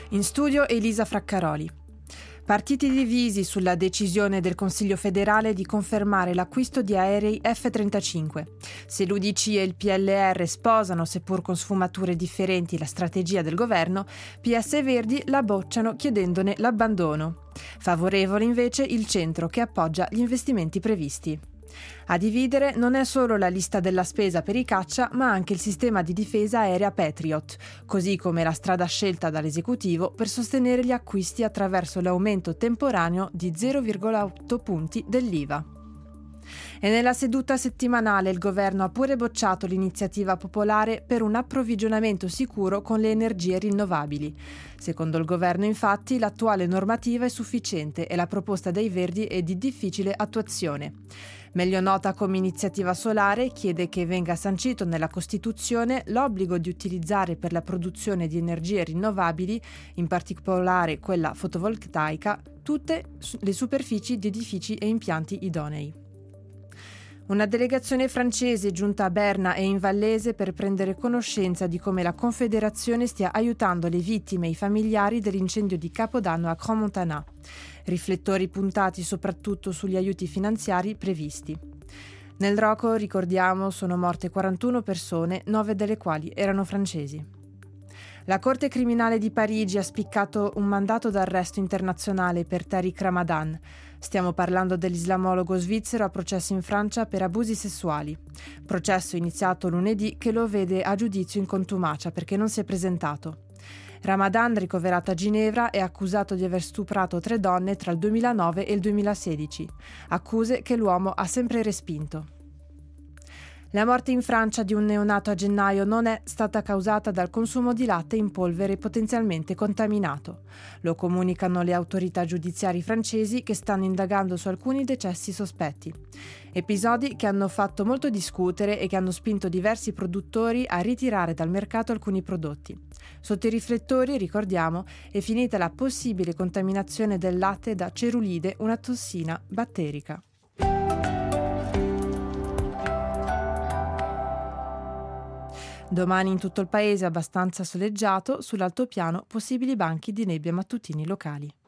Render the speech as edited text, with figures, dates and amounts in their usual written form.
In studio Elisa Fraccaroli. Partiti divisi sulla decisione del Consiglio federale di confermare l'acquisto di aerei F-35. Se l'UDC e il PLR sposano, seppur con sfumature differenti, la strategia del governo, PS e Verdi la bocciano chiedendone l'abbandono. Favorevole invece il centro che appoggia gli investimenti previsti. A dividere non è solo la lista della spesa per i caccia, ma anche il sistema di difesa aerea Patriot, così come la strada scelta dall'esecutivo per sostenere gli acquisti attraverso l'aumento temporaneo di 0,8 punti dell'IVA. E nella seduta settimanale il governo ha pure bocciato l'iniziativa popolare per un approvvigionamento sicuro con le energie rinnovabili. Secondo il governo, infatti, l'attuale normativa è sufficiente e la proposta dei Verdi è di difficile attuazione. Meglio nota come iniziativa solare, chiede che venga sancito nella Costituzione l'obbligo di utilizzare per la produzione di energie rinnovabili, in particolare quella fotovoltaica, tutte le superfici di edifici e impianti idonei. Una delegazione francese giunta a Berna e in Vallese per prendere conoscenza di come la Confederazione stia aiutando le vittime e i familiari dell'incendio di Capodanno a Crans-Montana. Riflettori puntati soprattutto sugli aiuti finanziari previsti. Nel Roco, ricordiamo, sono morte 41 persone, 9 delle quali erano francesi. La Corte criminale di Parigi ha spiccato un mandato d'arresto internazionale per Tariq Ramadan. Stiamo parlando dell'islamologo svizzero a processo in Francia per abusi sessuali. Processo iniziato lunedì che lo vede a giudizio in contumacia perché non si è presentato. Ramadan, ricoverato a Ginevra, è accusato di aver stuprato 3 donne tra il 2009 e il 2016, accuse che l'uomo ha sempre respinto. La morte in Francia di un neonato a gennaio non è stata causata dal consumo di latte in polvere potenzialmente contaminato. Lo comunicano le autorità giudiziarie francesi che stanno indagando su alcuni decessi sospetti. Episodi che hanno fatto molto discutere e che hanno spinto diversi produttori a ritirare dal mercato alcuni prodotti. Sotto i riflettori, ricordiamo, è finita la possibile contaminazione del latte da cerulide, una tossina batterica. Domani in tutto il paese abbastanza soleggiato, sull'altopiano possibili banchi di nebbia mattutini locali.